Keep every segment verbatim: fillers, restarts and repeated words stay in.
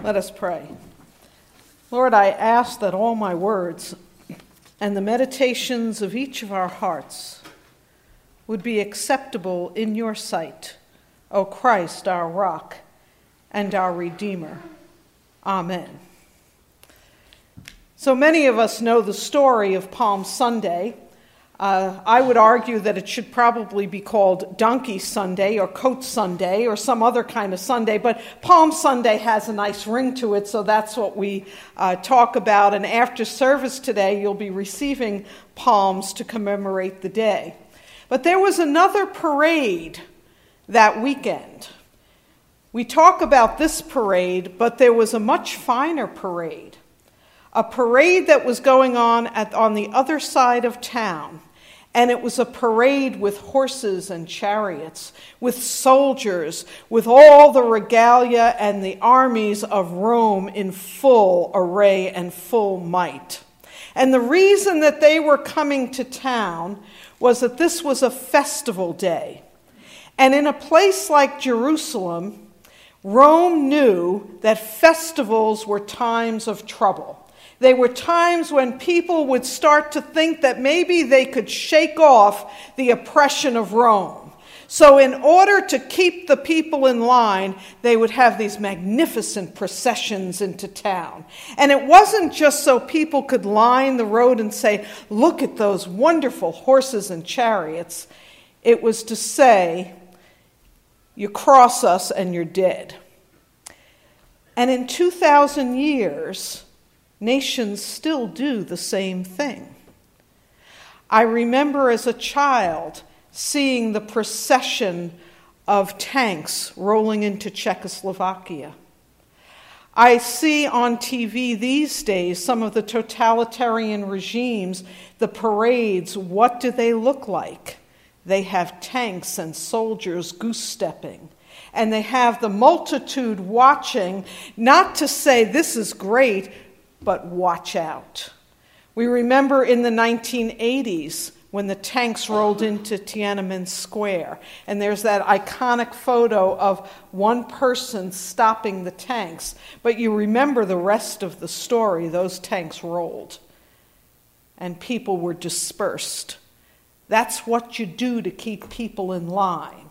Let us pray. Lord, I ask that all my words and the meditations of each of our hearts would be acceptable in your sight, O Christ, our rock and our Redeemer. Amen. So many of us know the story of Palm Sunday. Uh, I would argue that it should probably be called Donkey Sunday or Coat Sunday or some other kind of Sunday, but Palm Sunday has a nice ring to it, so that's what we uh, talk about. And after service today, you'll be receiving palms to commemorate the day. But there was another parade that weekend. We talk about this parade, but there was a much finer parade. A parade that was going on at, on the other side of town. And it was a parade with horses and chariots, with soldiers, with all the regalia and the armies of Rome in full array and full might. And the reason that they were coming to town was that this was a festival day. And in a place like Jerusalem, Rome knew that festivals were times of trouble. They were times when people would start to think that maybe they could shake off the oppression of Rome. So in order to keep the people in line, they would have these magnificent processions into town. And it wasn't just so people could line the road and say, look at those wonderful horses and chariots. It was to say, you cross us and you're dead. And in two thousand years, nations still do the same thing. I remember as a child seeing the procession of tanks rolling into Czechoslovakia. I see on T V these days some of the totalitarian regimes, the parades, what do they look like? They have tanks and soldiers goose-stepping. And they have the multitude watching, not to say this is great, but watch out. We remember in the nineteen eighties when the tanks rolled into Tiananmen Square, and there's that iconic photo of one person stopping the tanks, but you remember the rest of the story. Those tanks rolled, and people were dispersed. That's what you do to keep people in line,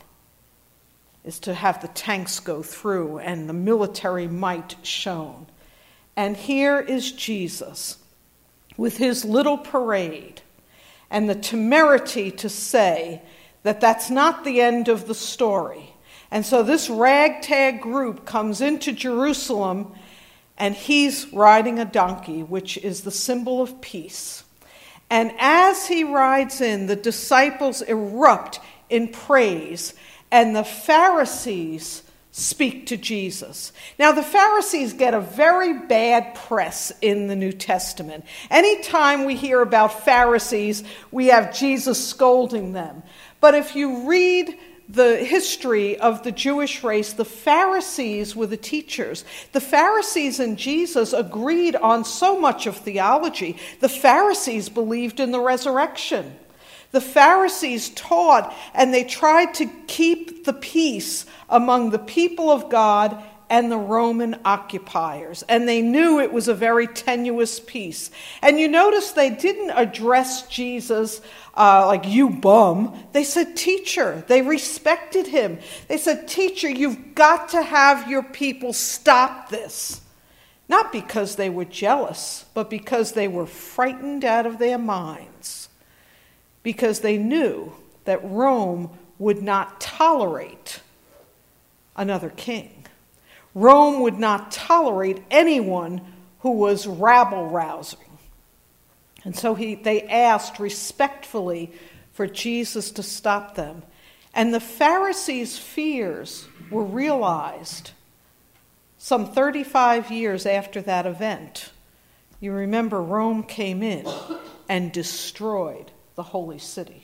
is to have the tanks go through and the military might shown. And here is Jesus with his little parade and the temerity to say that that's not the end of the story. And so this ragtag group comes into Jerusalem and he's riding a donkey, which is the symbol of peace. And as he rides in, the disciples erupt in praise and the Pharisees speak to Jesus. Now, the Pharisees get a very bad press in the New Testament. Anytime we hear about Pharisees, we have Jesus scolding them. But if you read the history of the Jewish race, the Pharisees were the teachers. The Pharisees and Jesus agreed on so much of theology. The Pharisees believed in the resurrection. The Pharisees taught, and they tried to keep the peace among the people of God and the Roman occupiers. And they knew it was a very tenuous peace. And you notice they didn't address Jesus uh, like, you bum. They said, teacher. They respected him. They said, teacher, you've got to have your people stop this. Not because they were jealous, but because they were frightened out of their minds. Because they knew that Rome would not tolerate another king. Rome would not tolerate anyone who was rabble-rousing. And so he, they asked respectfully for Jesus to stop them. And the Pharisees' fears were realized some thirty-five years after that event. You remember Rome came in and destroyed the holy city.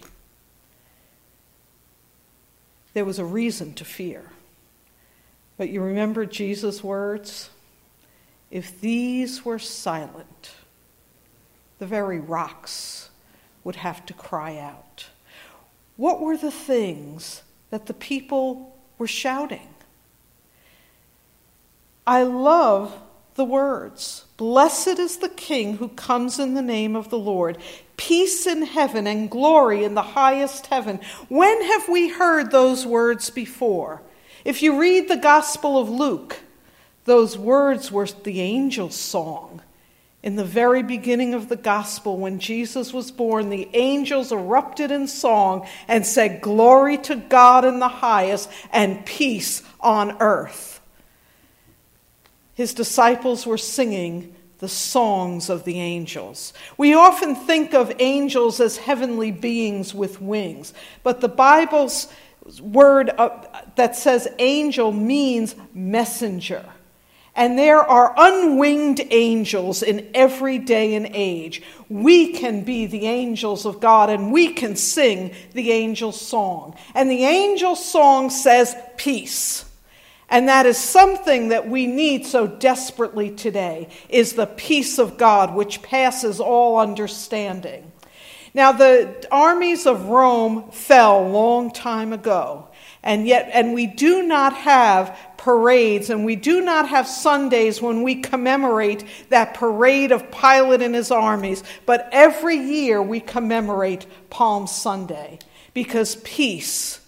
There was a reason to fear. But you remember Jesus' words? If these were silent, the very rocks would have to cry out. What were the things that the people were shouting? I love the words. Blessed is the King who comes in the name of the Lord. Peace in heaven and glory in the highest heaven. When have we heard those words before? If you read the Gospel of Luke, those words were the angel's song. In the very beginning of the Gospel, when Jesus was born, the angels erupted in song and said, "Glory to God in the highest and peace on earth." His disciples were singing the songs of the angels. We often think of angels as heavenly beings with wings, but the Bible's word that says angel means messenger. And there are unwinged angels in every day and age. We can be the angels of God, and we can sing the angel song. And the angel song says peace. And that is something that we need so desperately today, is the peace of God, which passes all understanding. Now, the armies of Rome fell a long time ago. And yet, and we do not have parades, and we do not have Sundays when we commemorate that parade of Pilate and his armies. But every year we commemorate Palm Sunday, because peace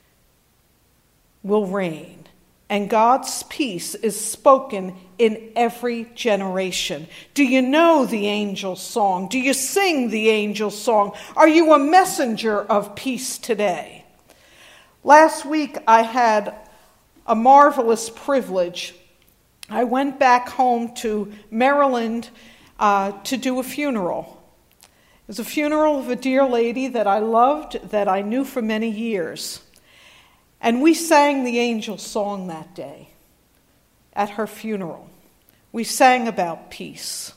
will reign. And God's peace is spoken in every generation. Do you know the angel song? Do you sing the angel song? Are you a messenger of peace today? Last week I had a marvelous privilege. I went back home to Maryland uh, to do a funeral. It was a funeral of a dear lady that I loved, that I knew for many years. And we sang the angel song that day at her funeral. We sang about peace.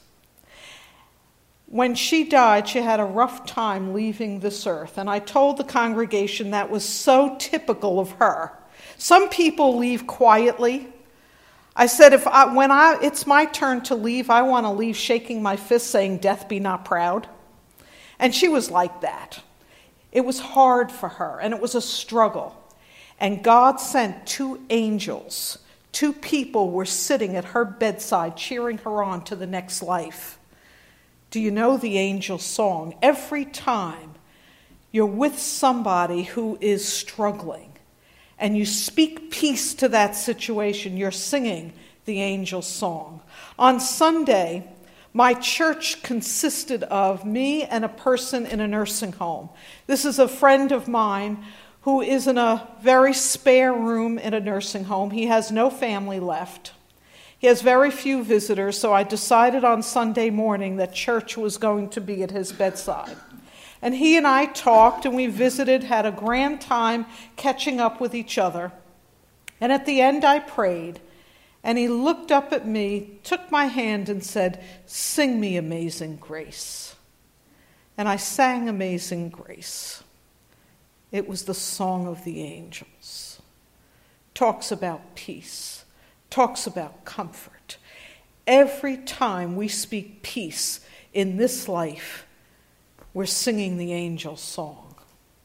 When she died, she had a rough time leaving this earth. And I told the congregation that was so typical of her. Some people leave quietly. I said, if I, when I, it's my turn to leave, I want to leave shaking my fist saying, "Death be not proud." And she was like that. It was hard for her, and it was a struggle. And God sent two angels. Two people were sitting at her bedside, cheering her on to the next life. Do you know the angel song? Every time you're with somebody who is struggling and you speak peace to that situation, you're singing the angel song. On Sunday, my church consisted of me and a person in a nursing home. This is a friend of mine who is in a very spare room in a nursing home. He has no family left. He has very few visitors, so I decided on Sunday morning that church was going to be at his bedside. And he and I talked, and we visited, had a grand time catching up with each other. And at the end I prayed, and he looked up at me, took my hand, and said, "Sing me Amazing Grace." And I sang Amazing Grace. It was the song of the angels. Talks about peace. Talks about comfort. Every time we speak peace in this life, we're singing the angel song.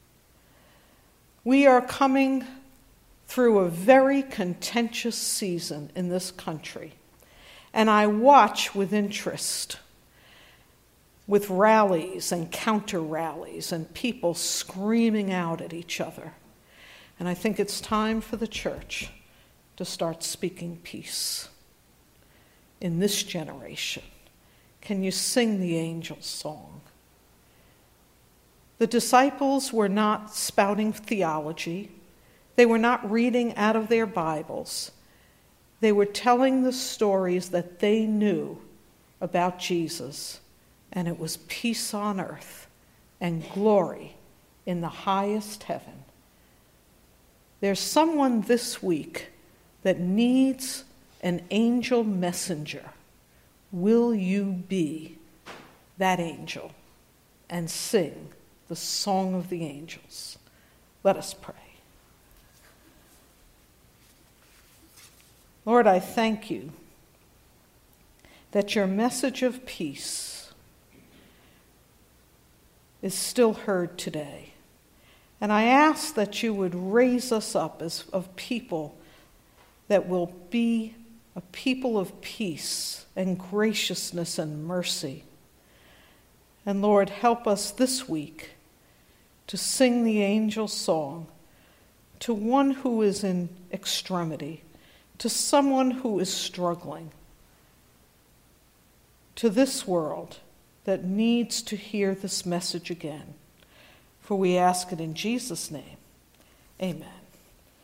We are coming through a very contentious season in this country, and I watch with interest, with rallies and counter rallies and people screaming out at each other. And I think it's time for the church to start speaking peace in this generation. Can you sing the angel song? The disciples were not spouting theology. They were not reading out of their Bibles. They were telling the stories that they knew about Jesus. And it was peace on earth and glory in the highest heaven. There's someone this week that needs an angel messenger. Will you be that angel and sing the song of the angels? Let us pray. Lord, I thank you that your message of peace is still heard today. And I ask that you would raise us up as of people that will be a people of peace and graciousness and mercy. And Lord, help us this week to sing the angel song to one who is in extremity, to someone who is struggling, to this world that needs to hear this message again. For we ask it in Jesus' name. Amen.